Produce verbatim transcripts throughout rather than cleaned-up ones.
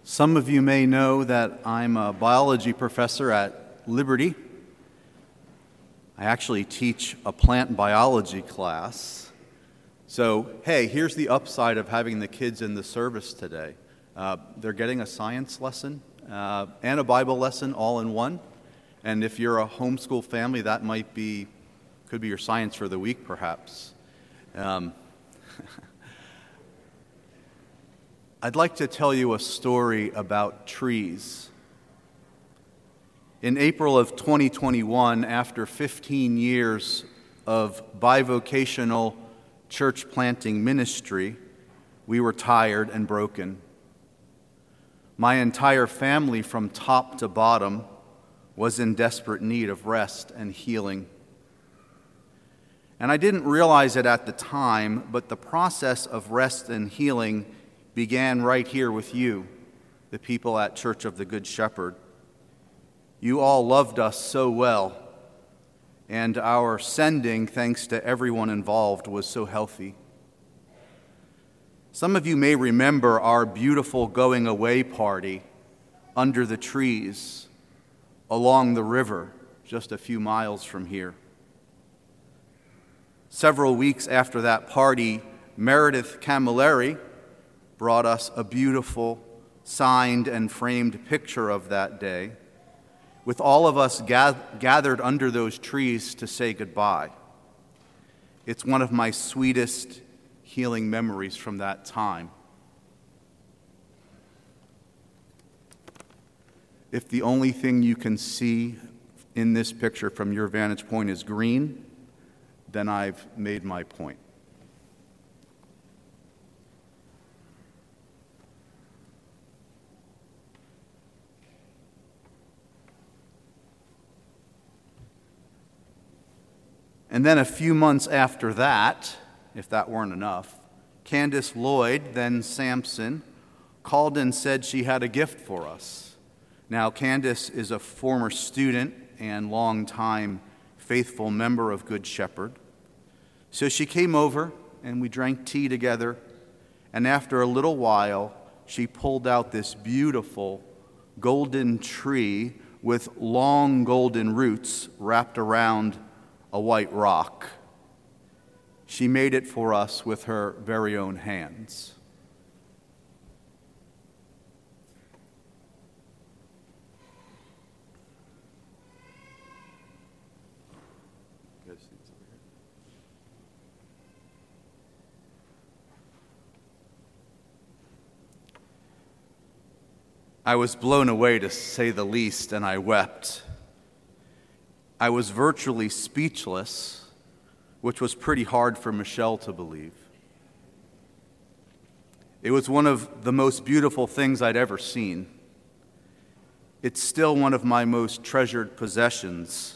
Some of you may know that I'm a biology professor at Liberty. I actually teach a plant biology class. So, hey, here's the upside of having the kids in the service today. Uh, they're getting a science lesson uh, and a Bible lesson all in one. And if you're a homeschool family, that might be, could be your science for the week, perhaps. Um, I'd like to tell you a story about trees. In April of twenty twenty-one, after fifteen years of bivocational church planting ministry, we were tired and broken. My entire family, from top to bottom, was in desperate need of rest and healing. And I didn't realize it at the time, but the process of rest and healing began right here with you, the people at Church of the Good Shepherd. You all loved us so well, and our sending, thanks to everyone involved, was so healthy. Some of you may remember our beautiful going away party under the trees along the river just a few miles from here. Several weeks after that party, Meredith Camilleri brought us a beautiful signed and framed picture of that day, with all of us gath- gathered under those trees to say goodbye. It's one of my sweetest healing memories from that time. If the only thing you can see in this picture from your vantage point is green, then I've made my point. And then a few months after that, if that weren't enough, Candace Lloyd, then Sampson, called and said she had a gift for us. Now, Candace is a former student and longtime faithful member of Good Shepherd. So she came over and we drank tea together, and after a little while, she pulled out this beautiful golden tree with long golden roots wrapped around a white rock. She made it for us with her very own hands. I was blown away, to say the least, and I wept. I was virtually speechless, which was pretty hard for Michelle to believe. It was one of the most beautiful things I'd ever seen. It's still one of my most treasured possessions.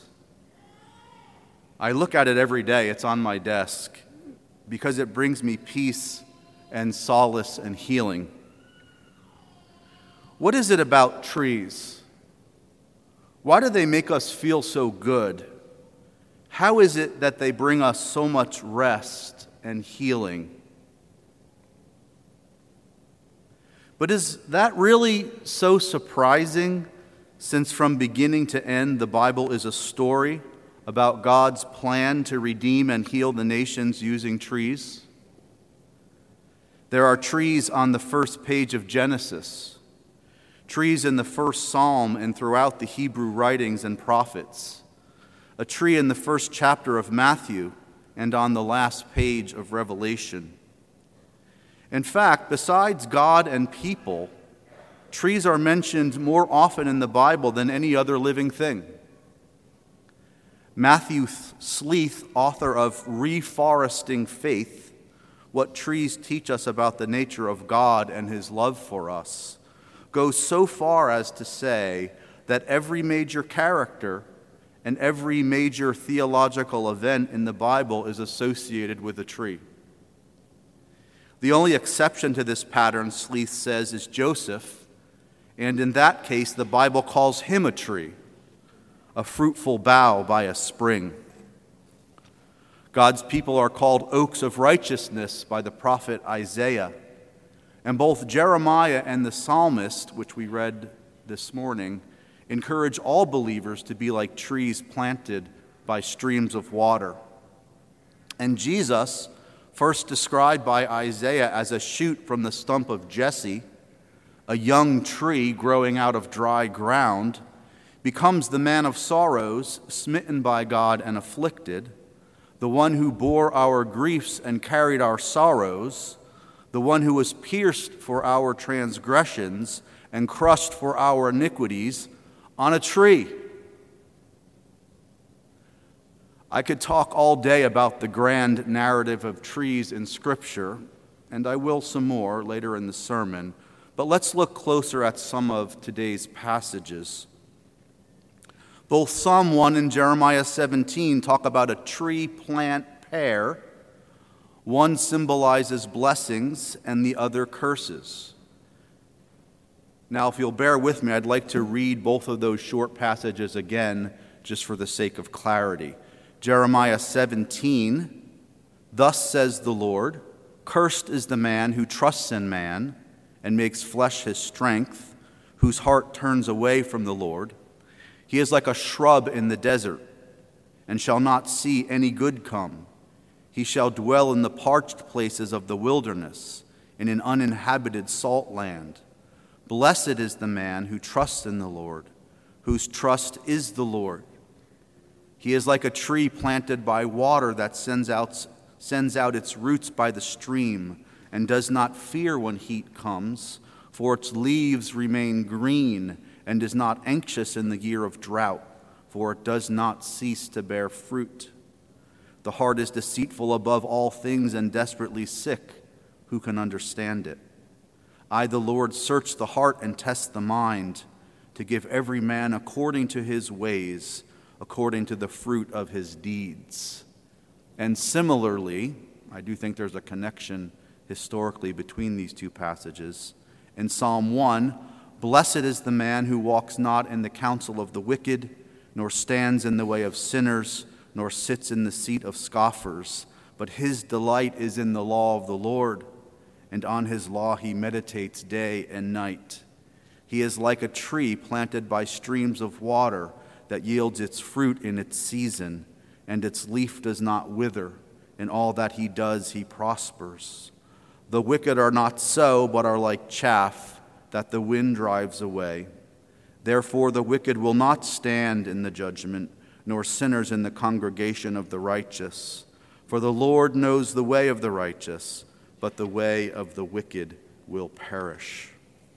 I look at it every day. It's on my desk because it brings me peace and solace and healing. What is it about trees? Why do they make us feel so good? How is it that they bring us so much rest and healing? But is that really so surprising, since from beginning to end the Bible is a story about God's plan to redeem and heal the nations using trees? There are trees on the first page of Genesis, trees in the first Psalm and throughout the Hebrew writings and prophets, a tree in the first chapter of Matthew and on the last page of Revelation. In fact, besides God and people, trees are mentioned more often in the Bible than any other living thing. Matthew Sleeth, author of Reforesting Faith, What Trees Teach Us About the Nature of God and His Love for Us, goes so far as to say that every major character and every major theological event in the Bible is associated with a tree. The only exception to this pattern, Sleeth says, is Joseph, and in that case, the Bible calls him a tree, a fruitful bough by a spring. God's people are called oaks of righteousness by the prophet Isaiah, And both Jeremiah and the psalmist, which we read this morning, encourage all believers to be like trees planted by streams of water. And Jesus, first described by Isaiah as a shoot from the stump of Jesse, a young tree growing out of dry ground, becomes the man of sorrows, smitten by God and afflicted, the one who bore our griefs and carried our sorrows, the one who was pierced for our transgressions and crushed for our iniquities on a tree. I could talk all day about the grand narrative of trees in Scripture, and I will some more later in the sermon, but let's look closer at some of today's passages. Both Psalm one and Jeremiah seventeen talk about a tree plant pair. One symbolizes blessings and the other curses. Now, if you'll bear with me, I'd like to read both of those short passages again, just for the sake of clarity. Jeremiah seventeen, "Thus says the Lord, cursed is the man who trusts in man and makes flesh his strength, whose heart turns away from the Lord. He is like a shrub in the desert, and shall not see any good come. He shall dwell in the parched places of the wilderness, in an uninhabited salt land. Blessed is the man who trusts in the Lord, whose trust is the Lord. He is like a tree planted by water that sends out, sends out its roots by the stream, and does not fear when heat comes, for its leaves remain green, and is not anxious in the year of drought, for it does not cease to bear fruit. The heart is deceitful above all things and desperately sick. Who can understand it? I, the Lord, search the heart and test the mind, to give every man according to his ways, according to the fruit of his deeds." And similarly, I do think there's a connection historically between these two passages. In Psalm one, "Blessed is the man who walks not in the counsel of the wicked, nor stands in the way of sinners, nor sits in the seat of scoffers, but his delight is in the law of the Lord, and on his law he meditates day and night. He is like a tree planted by streams of water that yields its fruit in its season, and its leaf does not wither. In all that he does, he prospers. The wicked are not so, but are like chaff that the wind drives away. Therefore the wicked will not stand in the judgment, nor sinners in the congregation of the righteous. For the Lord knows the way of the righteous, but the way of the wicked will perish."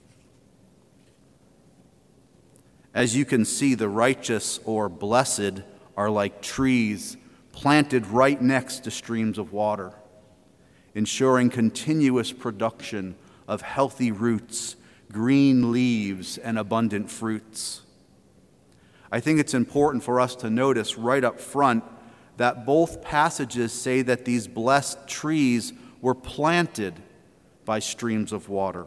As you can see, the righteous or blessed are like trees planted right next to streams of water, ensuring continuous production of healthy roots, green leaves, and abundant fruits. I think it's important for us to notice right up front that both passages say that these blessed trees were planted by streams of water.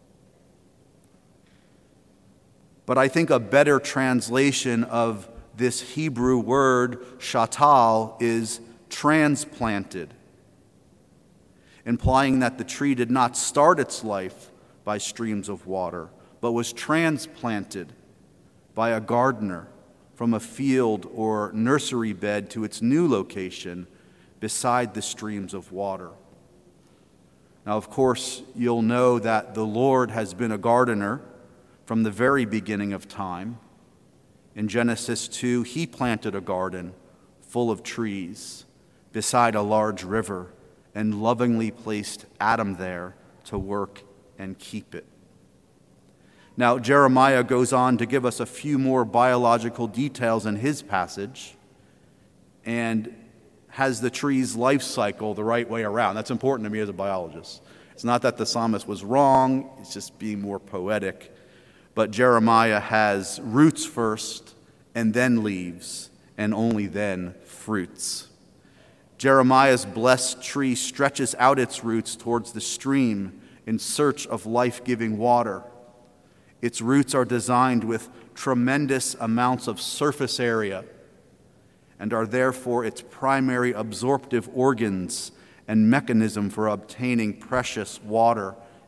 But I think a better translation of this Hebrew word, shatal, is transplanted, implying that the tree did not start its life by streams of water, but was transplanted by a gardener from a field or nursery bed to its new location beside the streams of water. Now, of course, you'll know that the Lord has been a gardener from the very beginning of time. In Genesis two, he planted a garden full of trees beside a large river and lovingly placed Adam there to work and keep it. Now, Jeremiah goes on to give us a few more biological details in his passage and has the tree's life cycle the right way around. That's important to me as a biologist. It's not that the psalmist was wrong, it's just being more poetic. But Jeremiah has roots first, and then leaves, and only then fruits. Jeremiah's blessed tree stretches out its roots towards the stream in search of life-giving water. Its roots are designed with tremendous amounts of surface area and are therefore its primary absorptive organs and mechanism for obtaining precious water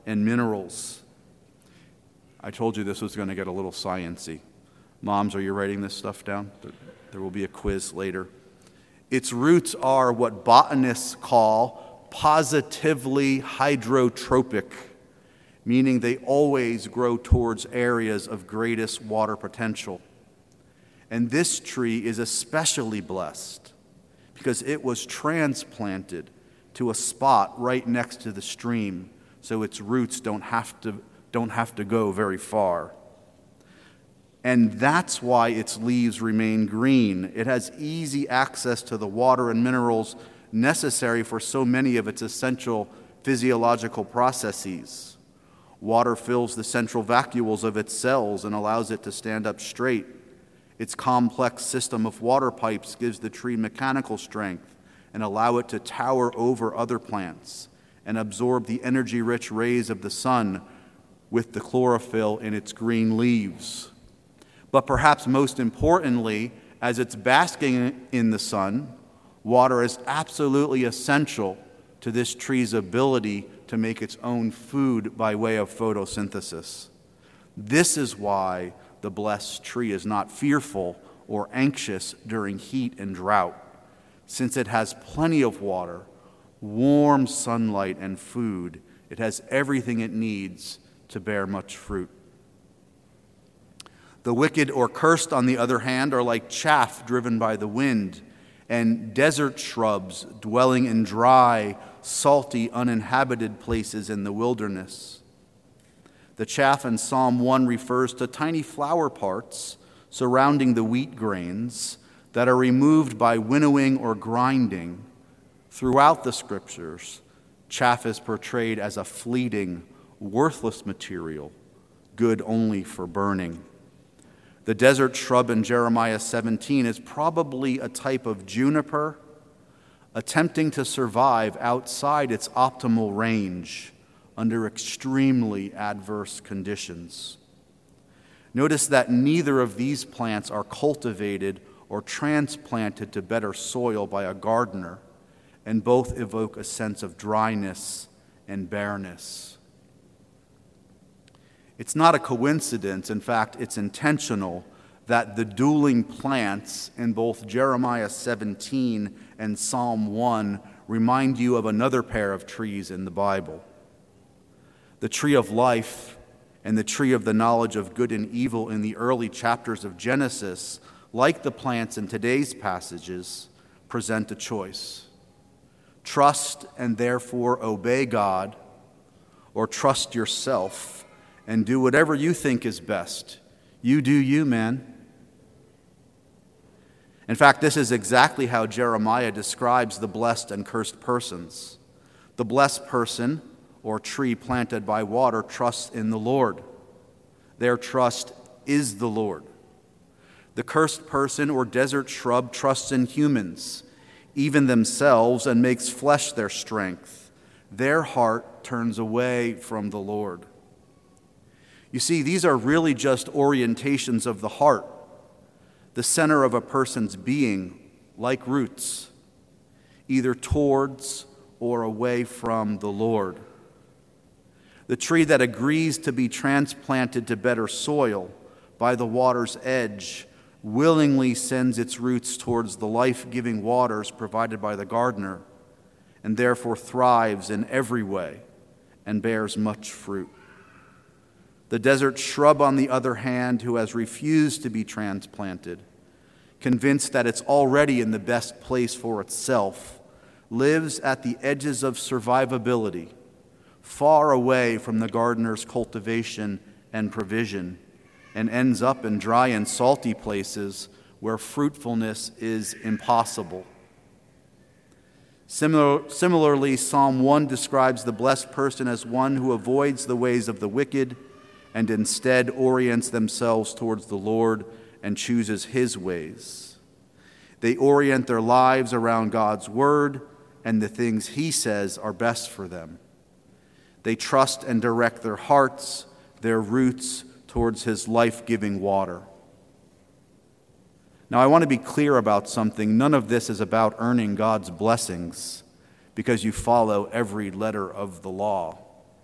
and minerals. I told you this was going to get a little science-y. Moms, are you writing this stuff down? There will be a quiz later. Its roots are what botanists call positively hydrotropic, meaning they always grow towards areas of greatest water potential. And this tree is especially blessed because it was transplanted to a spot right next to the stream, so its roots don't have to, don't have to go very far. And that's why its leaves remain green. It has easy access to the water and minerals necessary for so many of its essential physiological processes. Water fills the central vacuoles of its cells and allows it to stand up straight. Its complex system of water pipes gives the tree mechanical strength and allow it to tower over other plants and absorb the energy-rich rays of the sun with the chlorophyll in its green leaves. But perhaps most importantly, as it's basking in the sun, water is absolutely essential to this tree's ability to make its own food by way of photosynthesis. This is why the blessed tree is not fearful or anxious during heat and drought, since it has plenty of water, warm sunlight, and food. It has everything it needs to bear much fruit. The wicked or cursed, on the other hand, are like chaff driven by the wind, and desert shrubs dwelling in dry, salty, uninhabited places in the wilderness. The chaff in Psalm one refers to tiny flower parts surrounding the wheat grains that are removed by winnowing or grinding. Throughout the scriptures, chaff is portrayed as a fleeting, worthless material, good only for burning. The desert shrub in Jeremiah seventeen is probably a type of juniper attempting to survive outside its optimal range under extremely adverse conditions. Notice that neither of these plants are cultivated or transplanted to better soil by a gardener, and both evoke a sense of dryness and bareness. It's not a coincidence, in fact, it's intentional, that the dueling plants in both Jeremiah seventeen and Psalm one remind you of another pair of trees in the Bible. The tree of life and the tree of the knowledge of good and evil in the early chapters of Genesis, like the plants in today's passages, present a choice. Trust and therefore obey God, or trust yourself and do whatever you think is best. You do you, man. In fact, this is exactly how Jeremiah describes the blessed and cursed persons. The blessed person, or tree planted by water, trusts in the Lord. Their trust is the Lord. The cursed person, or desert shrub, trusts in humans, even themselves, and makes flesh their strength. Their heart turns away from the Lord. You see, these are really just orientations of the heart, the center of a person's being, like roots, either towards or away from the Lord. The tree that agrees to be transplanted to better soil by the water's edge willingly sends its roots towards the life-giving waters provided by the gardener, and therefore thrives in every way and bears much fruit. The desert shrub, on the other hand, who has refused to be transplanted, convinced that it's already in the best place for itself, lives at the edges of survivability, far away from the gardener's cultivation and provision, and ends up in dry and salty places where fruitfulness is impossible. Similar, similarly, Psalm one describes the blessed person as one who avoids the ways of the wicked and instead orients themselves towards the Lord and chooses His ways. They orient their lives around God's word and the things He says are best for them. They trust and direct their hearts, their roots, towards His life-giving water. Now, I want to be clear about something. None of this is about earning God's blessings because you follow every letter of the law.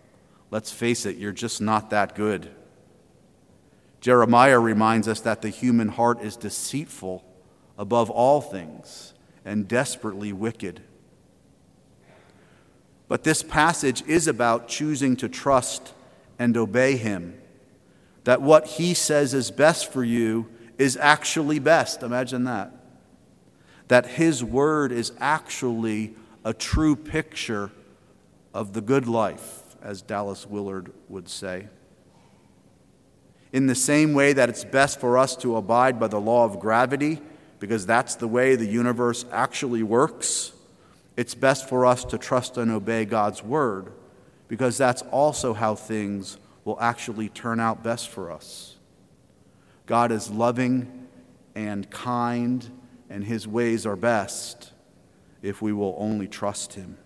Let's face it, you're just not that good. Jeremiah reminds us that the human heart is deceitful above all things and desperately wicked. But this passage is about choosing to trust and obey him, that what he says is best for you is actually best. Imagine that. That his word is actually a true picture of the good life, as Dallas Willard would say. In the same way that it's best for us to abide by the law of gravity, because that's the way the universe actually works, it's best for us to trust and obey God's word, because that's also how things will actually turn out best for us. God is loving and kind, and his ways are best if we will only trust him.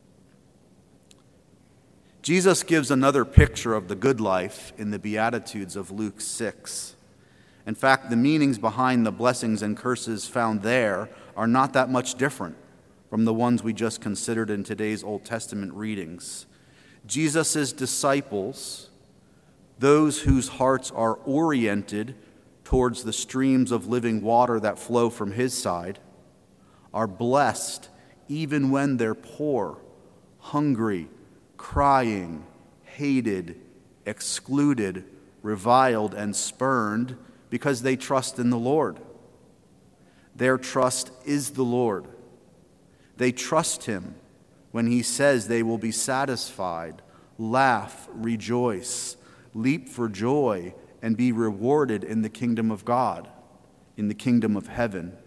Jesus gives another picture of the good life in the Beatitudes of Luke six. In fact, the meanings behind the blessings and curses found there are not that much different from the ones we just considered in today's Old Testament readings. Jesus' disciples, those whose hearts are oriented towards the streams of living water that flow from his side, are blessed even when they're poor, hungry, crying, hated, excluded, reviled, and spurned, because they trust in the Lord. Their trust is the Lord. They trust him when he says they will be satisfied, laugh, rejoice, leap for joy, and be rewarded in the kingdom of God, in the kingdom of heaven.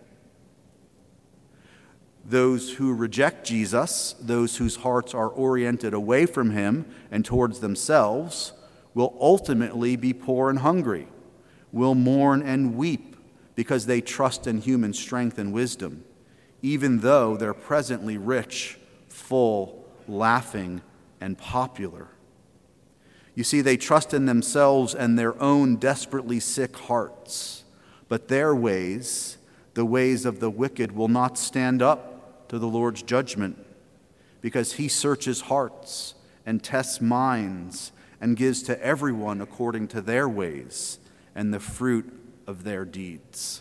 Those who reject Jesus, those whose hearts are oriented away from him and towards themselves, will ultimately be poor and hungry, will mourn and weep because they trust in human strength and wisdom, even though they're presently rich, full, laughing, and popular. You see, they trust in themselves and their own desperately sick hearts, but their ways, the ways of the wicked, will not stand up to the Lord's judgment, because he searches hearts and tests minds and gives to everyone according to their ways and the fruit of their deeds.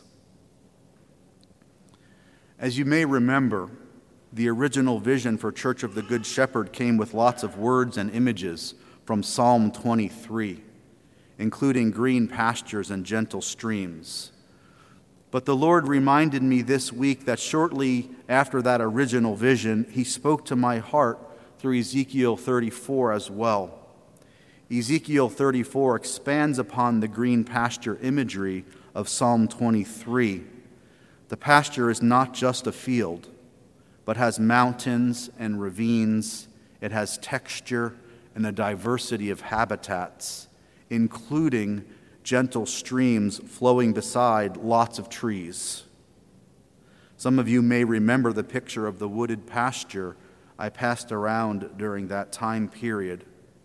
As you may remember, the original vision for Church of the Good Shepherd came with lots of words and images from Psalm twenty-three, including green pastures and gentle streams. But the Lord reminded me this week that shortly after that original vision, he spoke to my heart through Ezekiel thirty-four as well. Ezekiel thirty-four expands upon the green pasture imagery of Psalm twenty-three. The pasture is not just a field, but has mountains and ravines. It has texture and a diversity of habitats, including gentle streams flowing beside lots of trees. Some of you may remember the picture of the wooded pasture I passed around during that time period.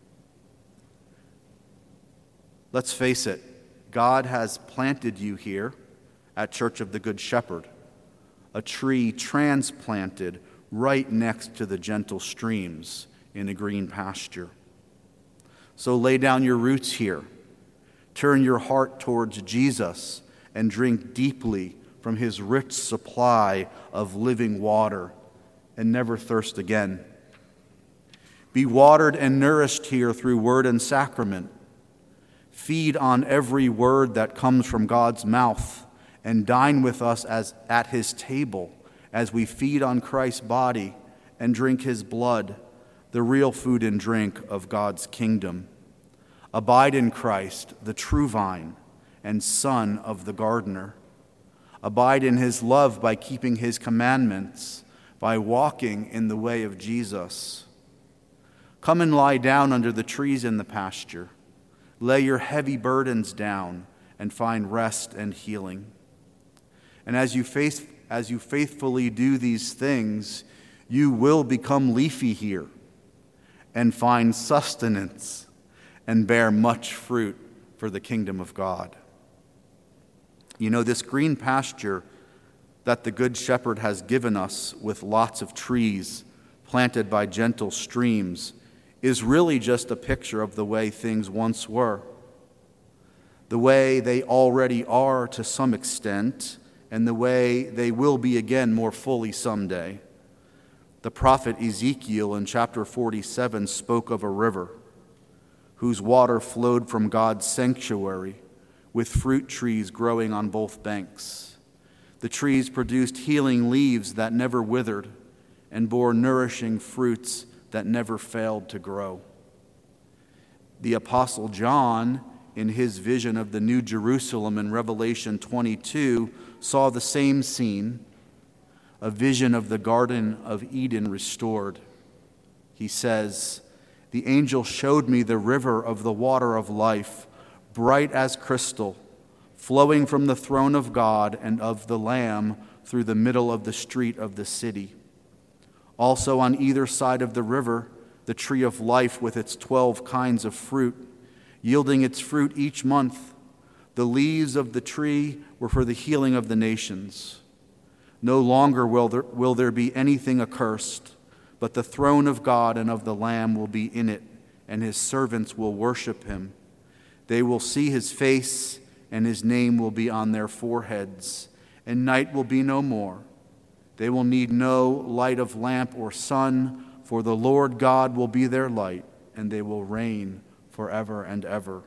Let's face it, God has planted you here at Church of the Good Shepherd, a tree transplanted right next to the gentle streams in a green pasture. So lay down your roots here. Turn your heart towards Jesus and drink deeply from his rich supply of living water and never thirst again. Be watered and nourished here through word and sacrament. Feed on every word that comes from God's mouth and dine with us as at his table as we feed on Christ's body and drink his blood, the real food and drink of God's kingdom. Abide in Christ, the true vine and son of the gardener. Abide in his love by keeping his commandments, by walking in the way of Jesus. Come and lie down under the trees in the pasture. Lay your heavy burdens down and find rest and healing. And as you face, as you faithfully do these things, you will become leafy here and find sustenance and bear much fruit for the kingdom of God. You know, this green pasture that the Good Shepherd has given us with lots of trees planted by gentle streams is really just a picture of the way things once were, the way they already are to some extent, and the way they will be again more fully someday. The prophet Ezekiel in chapter forty-seven spoke of a river whose water flowed from God's sanctuary, with fruit trees growing on both banks. The trees produced healing leaves that never withered and bore nourishing fruits that never failed to grow. The Apostle John, in his vision of the New Jerusalem in Revelation twenty-two, saw the same scene, a vision of the Garden of Eden restored. He says, "The angel showed me the river of the water of life, bright as crystal, flowing from the throne of God and of the Lamb through the middle of the street of the city. Also on either side of the river, the tree of life with its twelve kinds of fruit, yielding its fruit each month. The leaves of the tree were for the healing of the nations. No longer will there, will there be anything accursed, but the throne of God and of the Lamb will be in it, and his servants will worship him. They will see his face, and his name will be on their foreheads, and night will be no more. They will need no light of lamp or sun, for the Lord God will be their light, and they will reign forever and ever."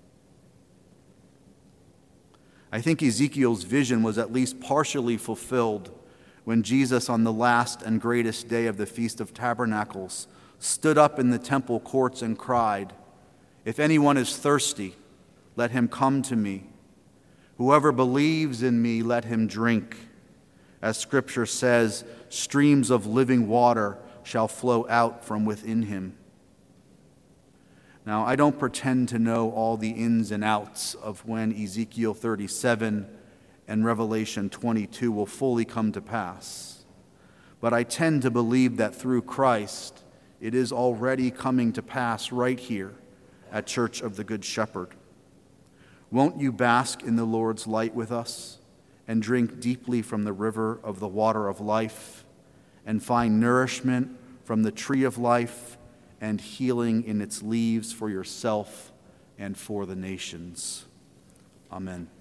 I think Ezekiel's vision was at least partially fulfilled when Jesus, on the last and greatest day of the Feast of Tabernacles, stood up in the temple courts and cried, "If anyone is thirsty, let him come to me. Whoever believes in me, let him drink. As Scripture says, streams of living water shall flow out from within him." Now, I don't pretend to know all the ins and outs of when Ezekiel thirty-seven and Revelation twenty-two will fully come to pass, but I tend to believe that through Christ, it is already coming to pass right here at Church of the Good Shepherd. Won't you bask in the Lord's light with us and drink deeply from the river of the water of life and find nourishment from the tree of life and healing in its leaves for yourself and for the nations? Amen.